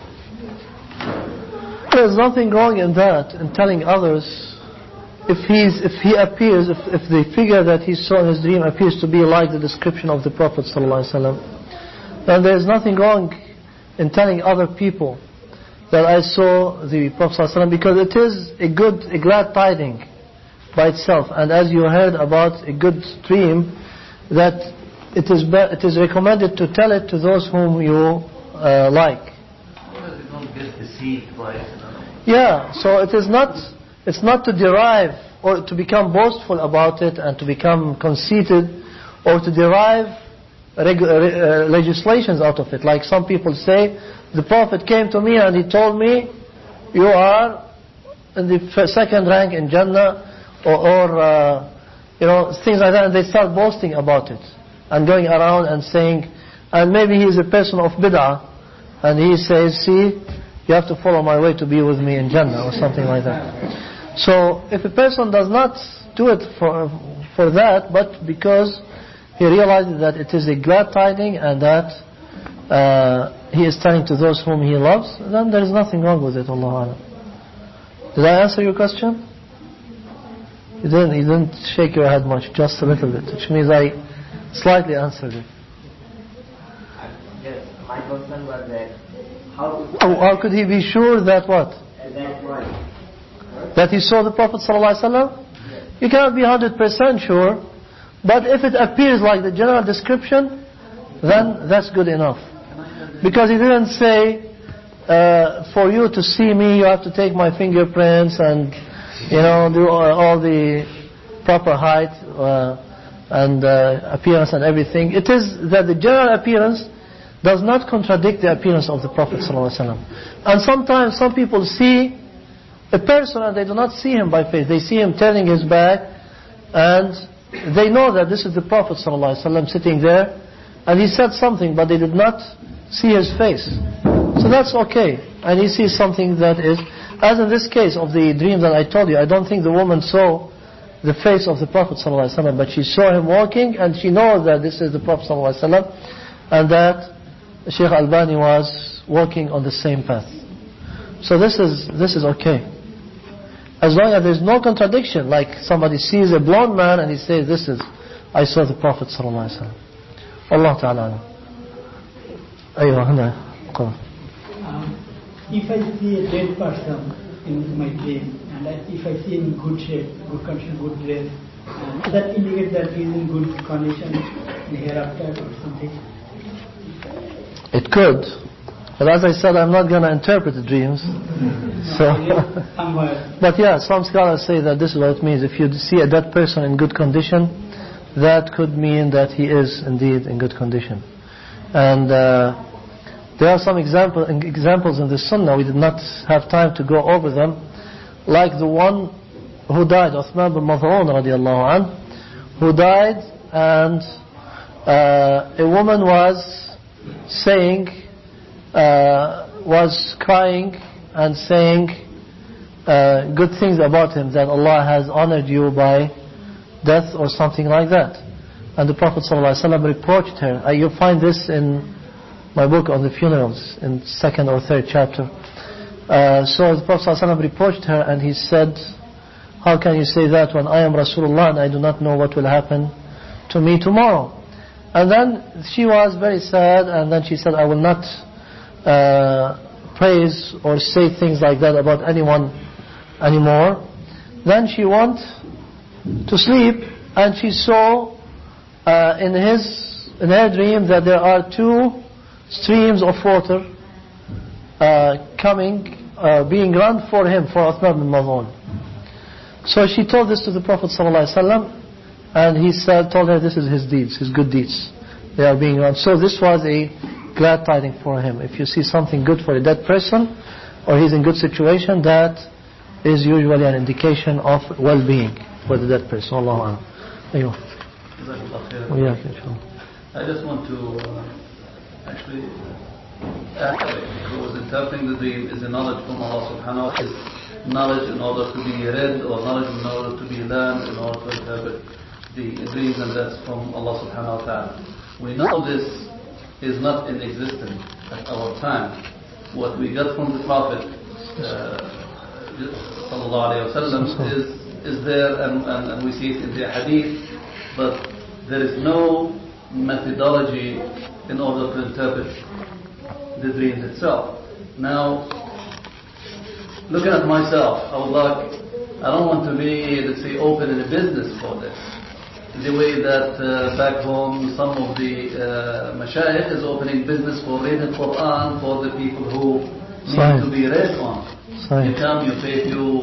there's nothing wrong in that, in telling others if the figure that he saw in his dream appears to be like the description of the Prophet ﷺ, then there is nothing wrong in telling other people that I saw the Prophet ﷺ, because it is a glad tiding by itself. And as you heard about a good dream, that it is recommended to tell it to those whom you like. Because you don't get deceived by it. Yeah, so it's not to derive or to become boastful about it and to become conceited or to derive legislations out of it. Like some people say, the Prophet came to me and he told me, you are in the second rank in Jannah, or things like that, and they start boasting about it and going around and saying, and maybe he is a person of bid'ah and he says, see, you have to follow my way to be with me in Jannah, or something like that. So if a person does not do it for that, but because he realizes that it is a glad tiding and that he is telling to those whom he loves, then there is nothing wrong with it. Allahu A'lam. Did I answer your question? You didn't shake your head much, just a little bit, which means I slightly answered it. yes, my concern was that how could he be sure that what? That he saw the Prophet ﷺ? You cannot be 100% sure, but if it appears like the general description, then that's good enough. Because he didn't say, for you to see me, you have to take my fingerprints and do all the proper height and appearance and everything. It is that the general appearance does not contradict the appearance of the Prophet ﷺ. And sometimes some people see a person and they do not see him by face. They see him turning his back and they know that this is the Prophet ﷺ sitting there, and he said something but they did not see his face. So that's okay. And he sees something that is, as in this case of the dream that I told you, I don't think the woman saw the face of the Prophet ﷺ, but she saw him walking and she knows that this is the Prophet ﷺ and that Shaykh Albani was walking on the same path. So this is okay. As long as there is no contradiction, like somebody sees a blonde man and he says, I saw the Prophet ﷺ. Allah Ta'ala. If I see a dead person in my dream, and if I see in good shape, good condition, good dress, that indicates that he is in good condition in hereafter or something. It could, but as I said, I'm not going to interpret the dreams. But yeah, some scholars say that this is what it means. If you see a dead person in good condition, that could mean that he is indeed in good condition. And there are some examples in the Sunnah. We did not have time to go over them. Like the one who died, Uthman bin Maz'un radiallahu anh, who died and a woman was saying, was crying and saying good things about him, that Allah has honored you by death or something like that. And the Prophet ﷺ reproached her. You find this in my book on the funerals, in 2nd or 3rd chapter. So the Prophet ﷺ reproached her, and he said, how can you say that when I am Rasulullah and I do not know what will happen to me tomorrow? And then she was very sad, and then she said, I will not praise or say things like that about anyone anymore. Then she went to sleep, and she saw in her dream that there are 2 streams of water coming, being run for him, for Uthman bin Maz'un. So she told this to the Prophet ﷺ, and he told her this is his deeds, his good deeds. They are being run. So this was a glad tidings for him. If you see something good for a dead person, or he's in good situation, that is usually an indication of well-being for the dead person. Allahu Akbar. I just want to actually ask, because interpreting the dream is a knowledge from Allah subhanahu wa ta'ala. Knowledge in order to be read, or knowledge in order to be learned, in order to interpret the dreams, and that's from Allah subhanahu wa ta'ala. We know this is not in existence at our time. What we got from the Prophet sallallahu alayhi wa sallam is there, and we see it in the hadith, but there is no methodology in order to interpret the dreams itself. Now, looking at myself, I don't want to be, let's say, open in a business for this. The way that back home some of the mashayikh is opening business for reading Quran for the people who need to be read on. You come, you pay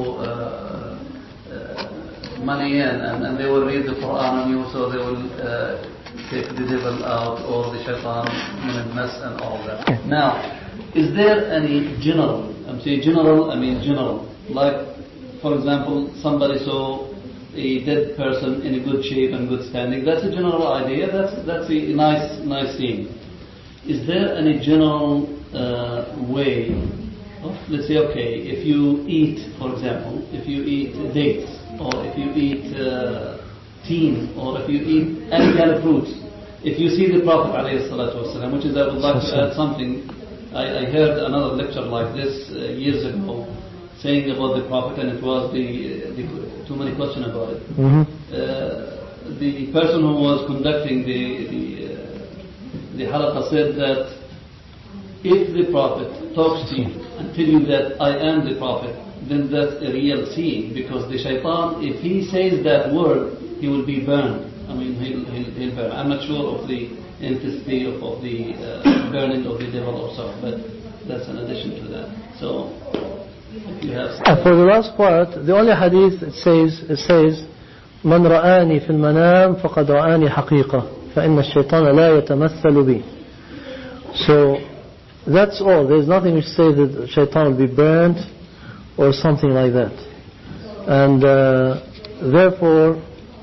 money and they will read the Quran on you, so they will take the devil out or the shaitan and mess and all that. Now, is there any general, I'm saying general, like for example, somebody saw a dead person in a good shape and good standing, that's a general idea, that's a nice thing. Is there any general way of, let's say, okay, if you eat, for example, if you eat dates, or if you eat teen, or if you eat any kind of fruits, if you see the Prophet ﷺ, which is, I would like to add something. I heard another lecture like this years ago, saying about the Prophet, and it was too many questions about it. The person who was conducting the halaqah said that if the Prophet talks to you and tell you that I am the Prophet, then that's a real seeing, because the shaitan, if he says that word, he will be burned. He'll burn. I'm not sure of the intensity of the burning of the devil or so, but that's an addition to that. So, if you have... For the last part, the only hadith it says من رآني في المنام فقد رآني حقيقة فإن الشيطان لا يتمثل بي. So, that's all. There's nothing which says that the shaitan will be burned or something like that. And therefore,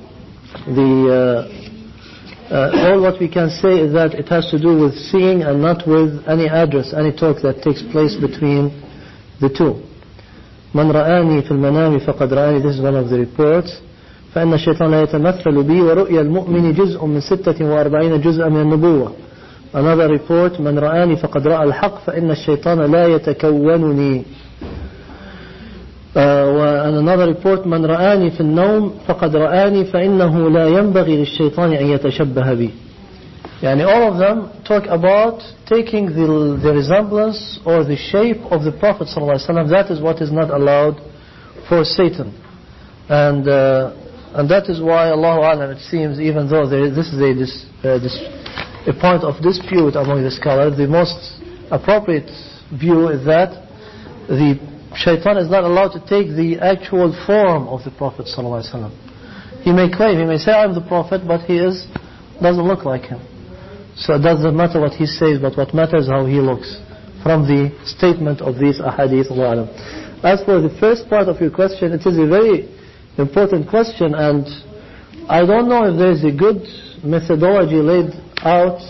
all what we can say is that it has to do with seeing and not with any address, any talk that takes place between the two. من رآني في المنام فقد رآني, this is one of the reports. فإن الشيطان لا يتمثل بي ورؤيا المؤمن جزء من 46 جزءا من النبوة. Another report, من رآني فقد رأى الحق فإن الشيطان لا يتكونني. And another report, من رآني في النوم فقد رآني فإنه لا ينبغي للشيطان أن يتشبه بي. Yani all of them talk about taking the resemblance or the shape of the Prophet ﷺ. That is what is not allowed for Satan. And that is why, Allahu A'lam, it seems, even though this is a point of dispute among the scholars, the most appropriate view is that the shaitan is not allowed to take the actual form of the Prophet ﷺ. He may claim, he may say, I'm the Prophet, but he doesn't look like him. So it doesn't matter what he says, but what matters how he looks from the statement of these ahadith. Allahu A'lam. As for the first part of your question, it is a very important question, and I don't know if there is a good methodology laid out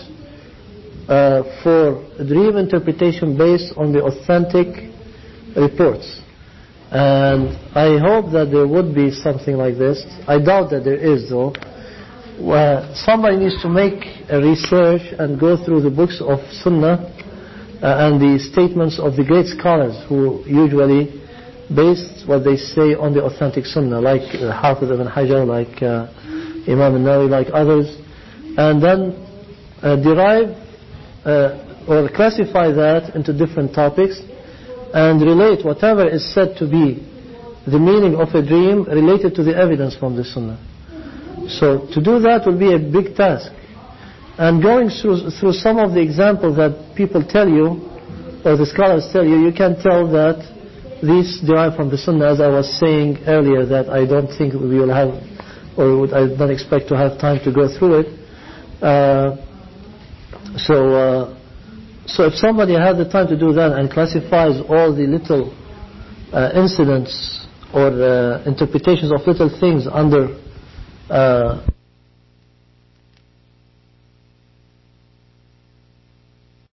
for dream interpretation based on the authentic reports. And I hope that there would be something like this. I doubt that there is, though. Somebody needs to make a research and go through the books of Sunnah and the statements of the great scholars who usually base what they say on the authentic Sunnah, like Hafiz ibn Hajar, like Imam al-Nawawi, like others, and then derive or classify that into different topics and relate whatever is said to be the meaning of a dream related to the evidence from the Sunnah. So to do that will be a big task. And going through some of the examples that people tell you, or the scholars tell you, you can tell that these derive from the Sunnah, as I was saying earlier, that I don't think we will have, or I don't expect to have time to go through it. So if somebody has the time to do that and classifies all the little incidents or interpretations of little things under